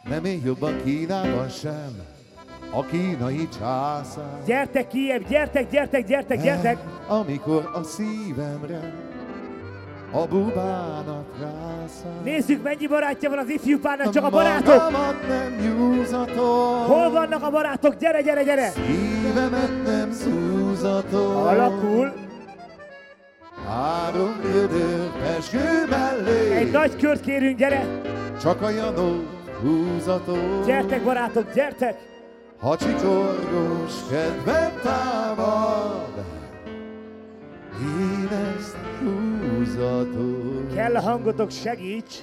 Nem él jobban Kínában sem a kínai császár. Gyertek kijebb, gyertek! Amikor a szívemre a bubánat rászáll. Nézzük, mennyi barátja van az ifjú párnak, csak a barátok! Nem nyúzatom. Hol vannak a barátok? Gyere! Szívemet nem szúzatom. Alakul. 3 gödör pezsgő mellé. Egy nagy kört kérünk, gyere! Csak a janó húzatom. Gyertek, barátok, gyertek! Ha csikorgós kedvem támad, én ezt húzatom. Kell a hangotok, segíts!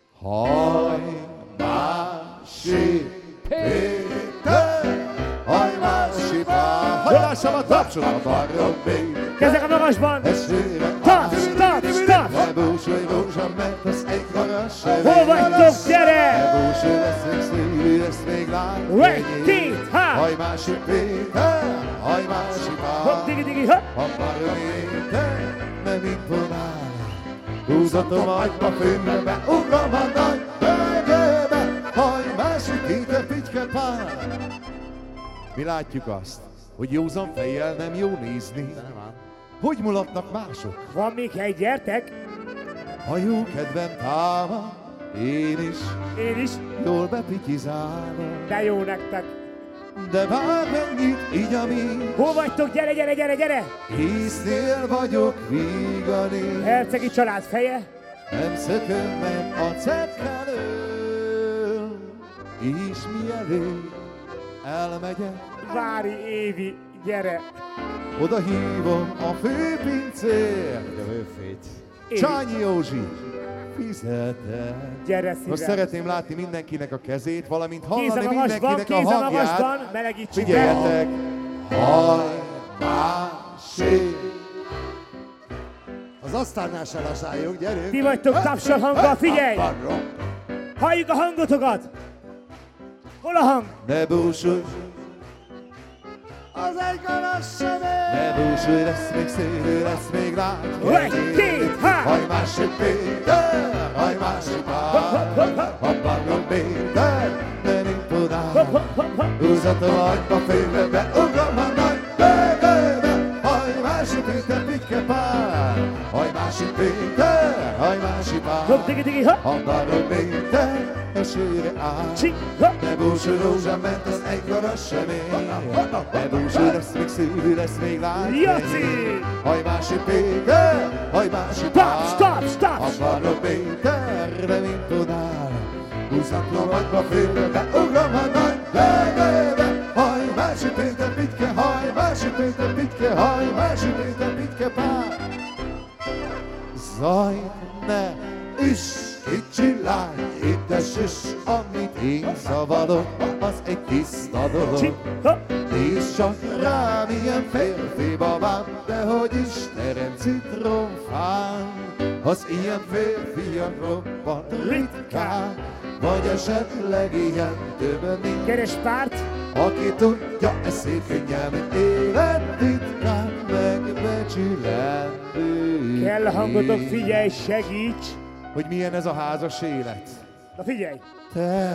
Hajmási Péter, hajmási pár, hajlássam a tapsot a barrobbé. Kezek a magasban! Taps! Ne búsulj rózsam, mert az egy magas se Hol vagytok, gyere! Ne búsulj, lesz még szívű, lesz még lány. Két, há! Hajmási Péter, hajmási pár, Hopp, digi, hopp! a barométer nem imponál. Húzatom agyba főmbe, beugrom a nagy bőgőbe, hajmási Péter, pityke pár. Mi látjuk azt, hogy józan fejjel nem jó nézni. Hogy mulatnak mások? Van még hely, gyertek! Ha jó kedvem támad, én is jól bepityizálom. De jó nektek! De bármennyit így a mi, Hol vagytok? Gyere! észnél vagyok vígani. Hercegi család feje! Nem szököm meg a cetkelől, és mielőtt elmegyek, Vári Évi, gyere! oda hívom a főpincér, Csányi Józsi, fizeted. Gyere szívem! Most szeretném látni mindenkinek a kezét, valamint Kéz a hallani magasban, mindenkinek a kéz a hangját. magasban, melegítsük el! Figyeljetek! Hajmási! Az asztalnál se lassáljunk, gyerünk! Ti vagytok tapsal hanggal, figyelj! Barrom. Halljuk a hangotokat! Hol a hang? Ne búsulj, Az egy garas sem ér! ne búsulj, lesz még szélő, lesz még lágy. Egy, két, há! Hajmási Péter, hajmási pár, a barrom Péter, nem imponál. Húzatom agyba főbe, beugrom a nagy bőgőbe, hajmási Péter, pityke pár, hajmási Péter, hajmási pár, Hopp, digi, hopp! a barrom Péter, esőre áll. Csing, hopp! Ne búsulj rózsám, mert az egy garas sem ér. Ne búsulj, lesz még szívű, lesz még lány. Jaci! Hajmási Péter, hajmási pár, Stop! a barrom Péter nem imponál. Húzatom agyba főbe, beugrom a nagy bőgőbe, hajmási Péter, pityke, hajmási Péter, pityke, hajmási Péter, pityke pár. Zajt ne üss, kicsi lány, édes is, amit én szavalok, az egy tiszta dolog. Csing, hopp! Nézd csak rám, ilyen férfi babám, de hogy is terem citromfán. Az ilyen férfiak roppant ritkán, vagy esetleg ilyen többen nincs. Keres párt! Aki tudja, ez szép könnyelmet élet titkán, megbecsülendő. Kell a hangotok, figyelj, segíts! Hogy milyen ez a házas élet. Na figyelj! Te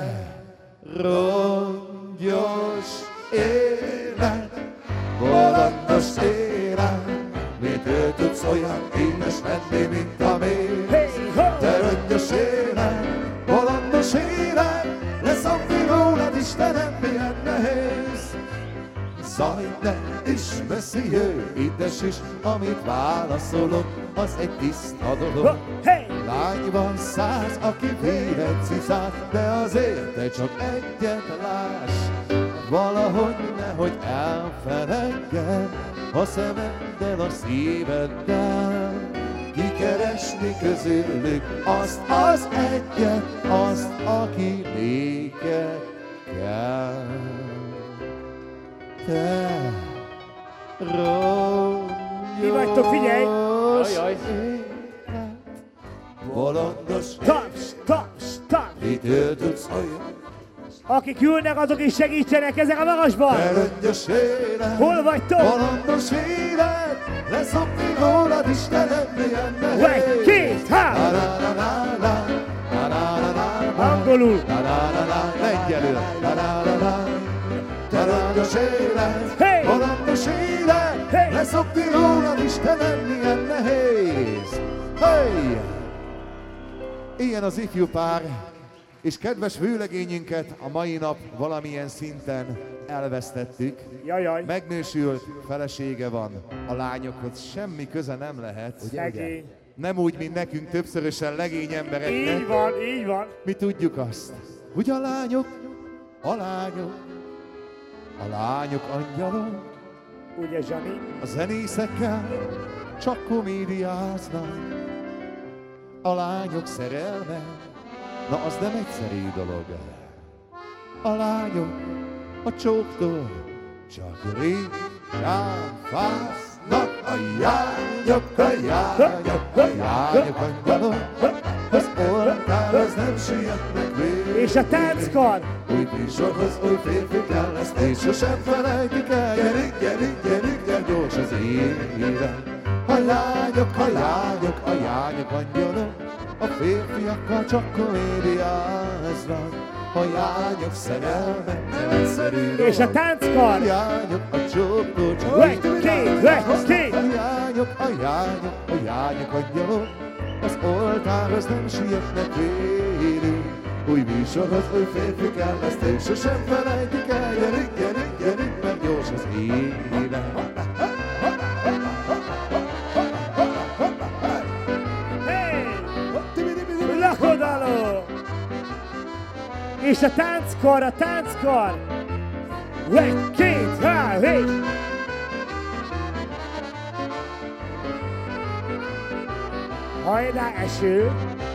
rongyos élet, bolondos élet, mitől tudsz olyan édes lenni, mint a mész? Hey, ho! Te rongyos élet, bolondos élet, leszokni rólad, Istenem, milyen nehéz. Zaj, ne is beszélj, édes is, amit válaszolok, az egy tiszta dolog. Ho! Hey! Lány van 100, aki véred cicát, de azért te csak egyet láss. Valahogy nehogy elfeledjen a szemeddel, a szíveddel. Kikeresni közülük azt az egyet, azt, aki néked kell. Te rongyos Ti vagytok, figyelj! bolondos Taps! mitől tudsz olyan? Akik ülnek, azok is segítsenek, ezek a magasban! Te rongyos élet, Hol vagytok? bolondos élet, leszokni rólad, Istenem, milyen nehéz. Egy, két, há! Na, na, na, na, na, na, na, na, na, angolul. Menj elő! Tarangyos élet, Hey! halandos élet, Hey! leszokni rólad, Istenem, milyen nehéz. Hey! Ilyen az ifjú pár, és kedves vőlegényünket a mai nap valamilyen szinten elvesztettük. Jajjaj. Megnősült felesége van, a lányokhoz semmi köze nem lehet. Szegény. Nem úgy, mint nekünk többszörösen legény embereknek. Így van, így van. Mi tudjuk azt, hogy a lányok angyalok, Ugye, Zsani? a zenészekkel csak komédiáznak. A lányok szerelme, na az nem egyszerű dolog. A lányok a csóktól csak ritkán fáznak. A lányok angyalok, az oltár az nem sietnek végig. És a tánckar. Új műsorhoz új férfi kell lesz, és sosem felejtik el. Gyerünk, gyerünk, gyerünk, gyere gyors az élet. A lányok angyalok, a férfiakkal csak komédiáznak. A lányok szerelme nem egyszerű dolog. És a tánckar. A lányok a csóktól csak A lányok angyalok, az oltárhoz nem sietnek végig. Új műsorhoz új férfi kell lesz, és sosem felejtik el. Gyerünk, gyerünk, gyerünk, mert gyors az élet. Hey! Lakodaló! És a tánckar. Egy, két, há, hé! Hajrá eső!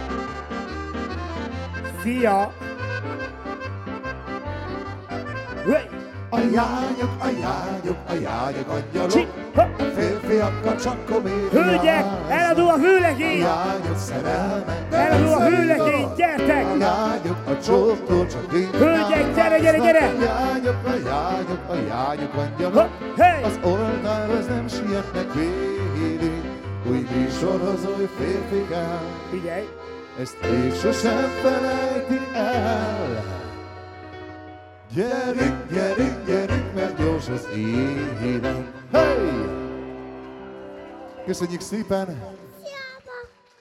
Szia! Hey! A lányok angyalok, a férfiakkal csak komédiáznak. Hölgyek, eladó a hőlegény! A lányok szerelme Eladó a hőlegény, gyertek! A lányok a csóktól csak Hölgyek, gyere! A lányok angyalok, Hey! az oltárhoz nem sietnek végig. Új műsorhoz új férfi kell, Figyelj! ezt még sosem felejtik el. Gyerünk, gyerünk, gyerünk, mert gyors az élet. Hey! Köszönjük szépen!